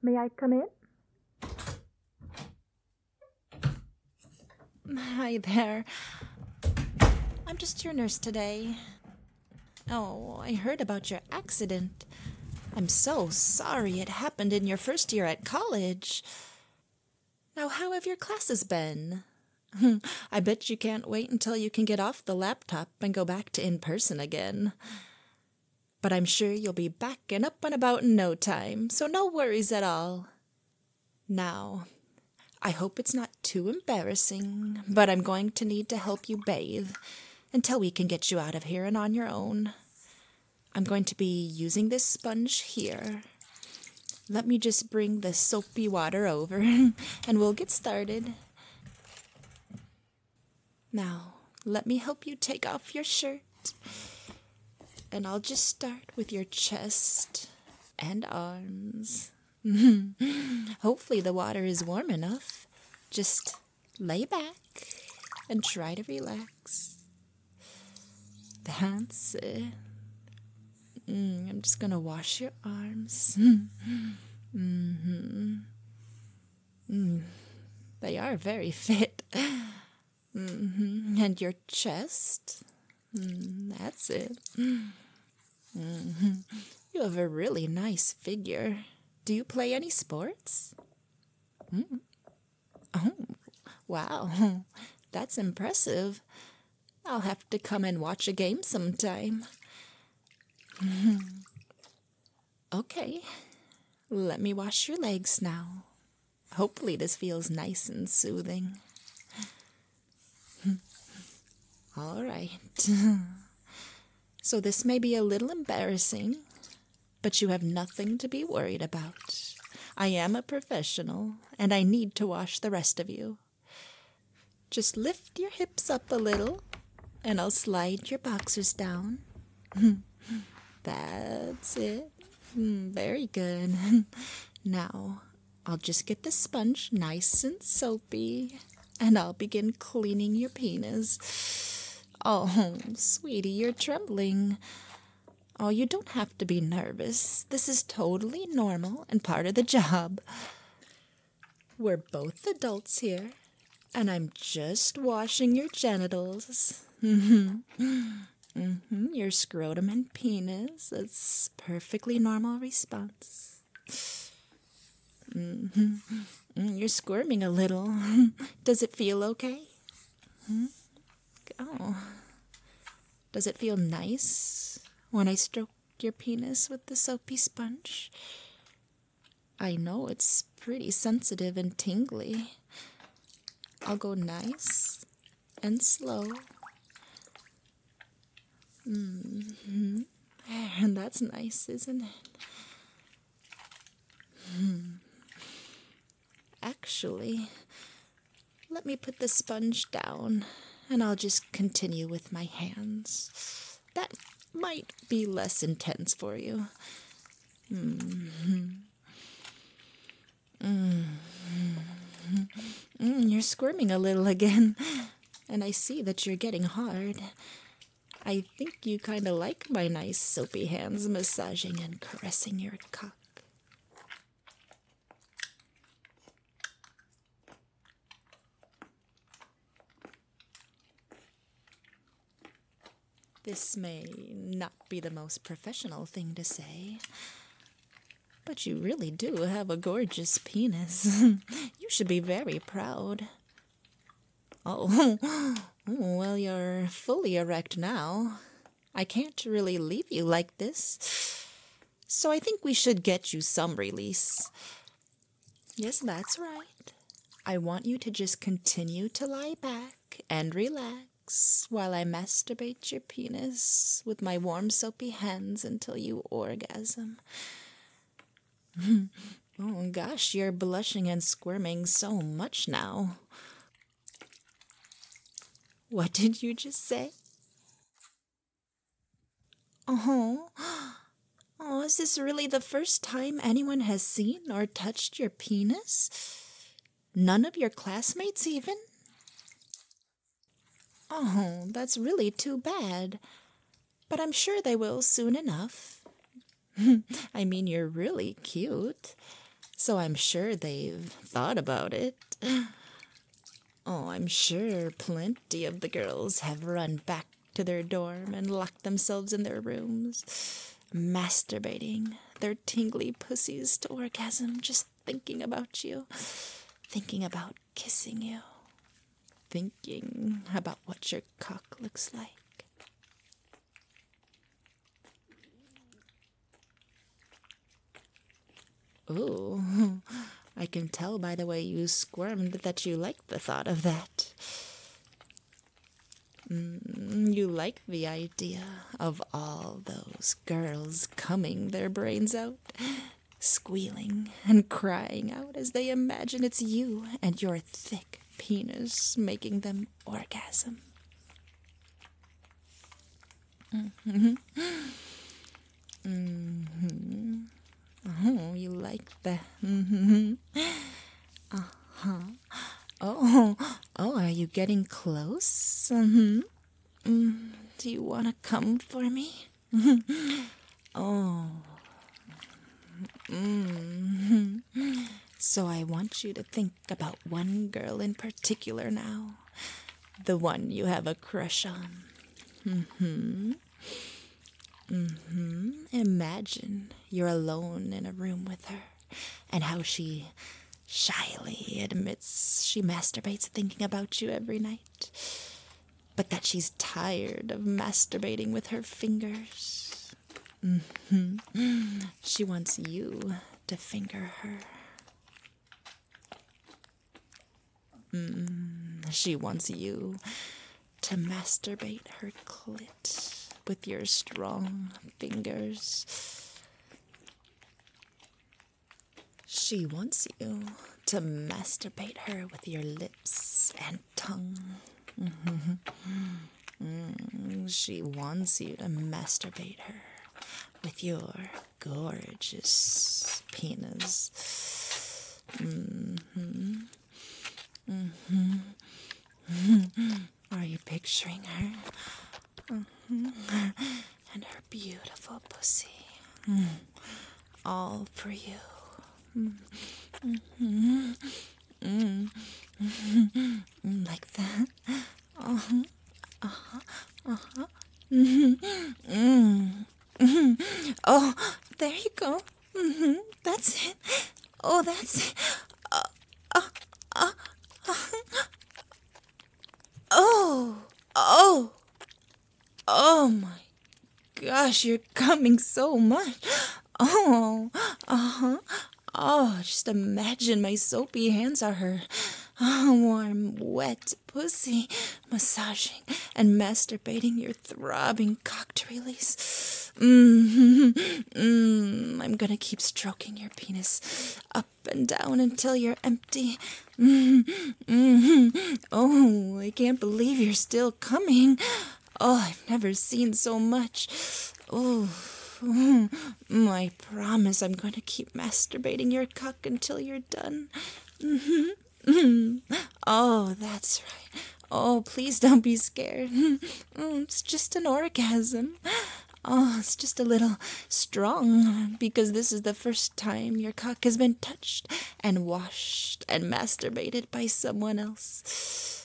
May I come in? Hi there. I'm just your nurse today. Oh, I heard about your accident. I'm so sorry it happened in your first year at college. Now, how have your classes been? I bet you can't wait until you can get off the laptop and go back to in person again. But I'm sure you'll be back and up and about in no time, so no worries at all. Now, I hope it's not too embarrassing, but I'm going to need to help you bathe until we can get you out of here and on your own. I'm going to be using this sponge here. Let me just bring the soapy water over and we'll get started. Now, let me help you take off your shirt. And I'll just start with your chest and arms. Hopefully the water is warm enough. Just lay back and try to relax. That's it. I'm just gonna wash your arms. They are very fit. And your chest. That's it. You have a really nice figure. Do you play any sports? Oh, wow. That's impressive. I'll have to come and watch a game sometime. Okay, let me wash your legs now. Hopefully this feels nice and soothing. All right. So this may be a little embarrassing, but you have nothing to be worried about. I am a professional, and I need to wash the rest of you. Just lift your hips up a little, and I'll slide your boxers down. That's it. Very good. Now, I'll just get the sponge nice and soapy, and I'll begin cleaning your penis. Oh, sweetie, you're trembling. Oh, you don't have to be nervous. This is totally normal and part of the job. We're both adults here, and I'm just washing your genitals. Your scrotum and penis. That's perfectly normal response. You're squirming a little. Does it feel okay? Oh. Does it feel nice when I stroke your penis with the soapy sponge? I know it's pretty sensitive and tingly. I'll go nice and slow. And that's nice, isn't it? Actually, let me put the sponge down, and I'll just continue with my hands. That might be less intense for you. You're squirming a little again, and I see that you're getting hard. I think you kind of like my nice soapy hands massaging and caressing your cock. This may not be the most professional thing to say, but you really do have a gorgeous penis. You should be very proud. Oh, well, you're fully erect now. I can't really leave you like this, so I think we should get you some release. Yes, that's right. I want you to just continue to lie back and relax while I masturbate your penis with my warm soapy hands until you orgasm. Oh gosh, you're blushing and squirming so much now. What did you just say? Oh, is this really the first time anyone has seen or touched your penis? None of your classmates even? Oh, that's really too bad. But I'm sure they will soon enough. I mean, you're really cute. so I'm sure they've thought about it. Oh, I'm sure plenty of the girls have run back to their dorm and locked themselves in their rooms, masturbating their tingly pussies to orgasm just thinking about you, thinking about kissing you, thinking about what your cock looks like. Ooh, I can tell by the way you squirmed that you like the thought of that. You like the idea of all those girls coming their brains out, squealing and crying out as they imagine it's you and your thick penis making them orgasm. Oh, you like that? Oh, are you getting close? Do you want to come for me? Oh. So I want you to think about one girl in particular now. The one you have a crush on. Imagine you're alone in a room with her and how she shyly admits she masturbates thinking about you every night, but that she's tired of masturbating with her fingers. She wants you to finger her. She wants you to masturbate her clit with your strong fingers. She wants you to masturbate her with your lips and tongue. She wants you to masturbate her with your gorgeous penis. Are you picturing her? And her beautiful pussy. All for you. Like that. Oh, there you go. That's it. Oh, that's it. Oh my gosh, you're coming so much. Oh, just imagine my soapy hands are her warm, wet pussy, massaging and masturbating your throbbing cock to release. I'm gonna keep stroking your penis up and down until you're empty. Oh, I can't believe you're still coming. Oh, I've never seen so much. Oh, I promise I'm going to keep masturbating your cock until you're done. Oh, that's right. Oh, please don't be scared. It's just an orgasm. Oh, it's just a little strong because this is the first time your cock has been touched and washed and masturbated by someone else.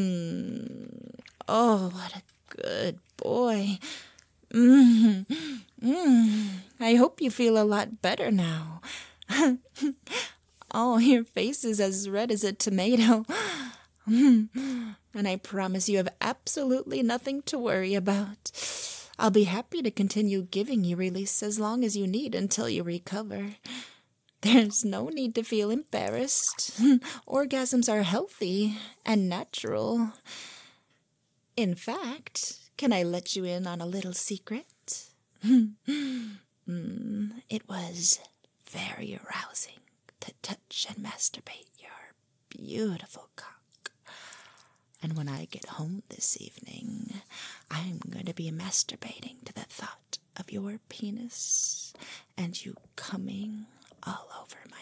Oh, what a good boy. I hope you feel a lot better now. Oh, your face is as red as a tomato. And I promise you have absolutely nothing to worry about. I'll be happy to continue giving you release as long as you need until you recover. There's no need to feel embarrassed. Orgasms are healthy and natural. In fact, can I let you in on a little secret? It was very arousing to touch and masturbate your beautiful cock. And when I get home this evening, I'm going to be masturbating to the thought of your penis and you coming all over my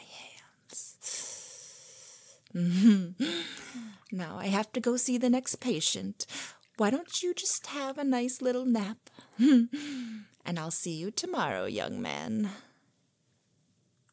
hands. Now I have to go see the next patient. Why don't you just have a nice little nap? And I'll see you tomorrow, young man.